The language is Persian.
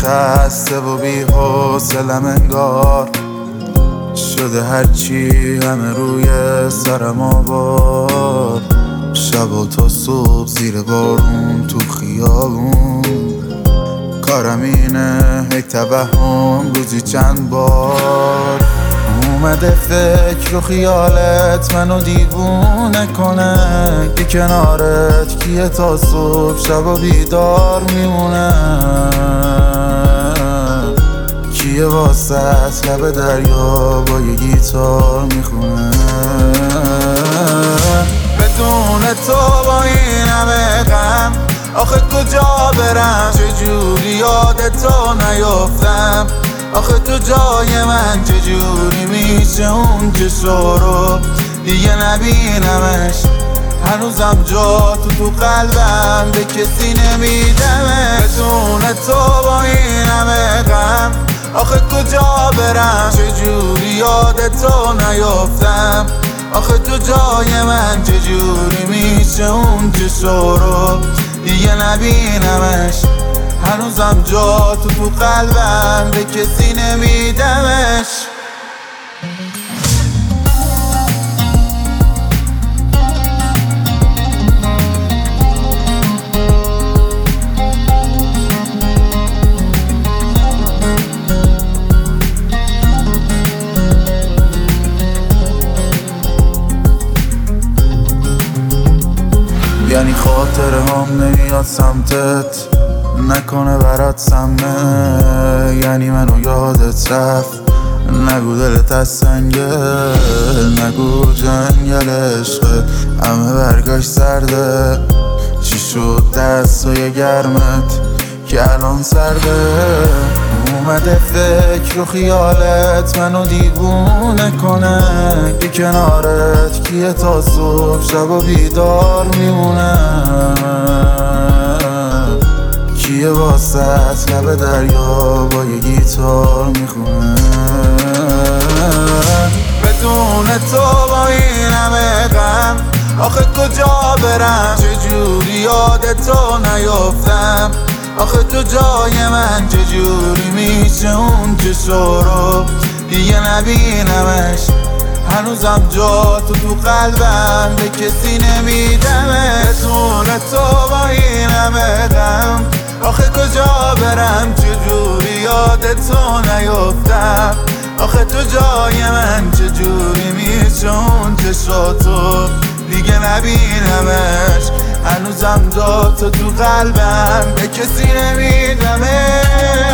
خسته و بی حوصله‌ام انگار شده هرچی همه روی سرم آوار. شب و تا صبح زیر بارون تو خیابون، کارم اینه هی توهم روزی چند بار. اومده فکر و خیالت منو دیوونه کنه که کنارت کیه تا صبح شب و بیدار میمونه. کیه واسط لب دریا با یه گیتار میخونه. بدون تو با این همه غم آخه کجا برم، چجوری یادتو نیافتم. آخه تو جای من چجوری میشه اون چشا رو دیگه نبینمش. هنوزم جا تو قلبم به کسی نمیدمش. بدون تو با این همه غم آخه کجا برم، چجوری یادتو نیافتم. آخه تو جای من چجوری میشه اون چشا رو دیگه نبینمش. هنوزم جا تو قلبم به کسی نمیدمش. یعنی خاطره هم نمیاد سمتت، نکنه برات سمه. یعنی منو یادت رفت، نگو دلت از سنگه، نگو جنگل عشقه همه برگاش سرده. چی شد دستای گرمت که الان سرده؟ اومده فکر و خیالت منو دیوونه کنه که کنارت کیه تا صبح شب و بیدار میمونه. کیه واسط لب دریا با یه گیتار میخونه. بدون تو با این همه غم آخه کجا برم، چجوری یادتو نیافتم. آخه تو جای من چجوری میشه اون چشا رو دیگه نبینمش. هنوزم جا تو قلبم به کسی نمیدمش. بدون تو با این همه غم آخه کجا برم، چجوری یادتو نیافتم. آخه تو جای من چجوری میشه اون چشاتو دیگه نبینمش. هنوزم جا تو قلبم به کسی نمیدمش.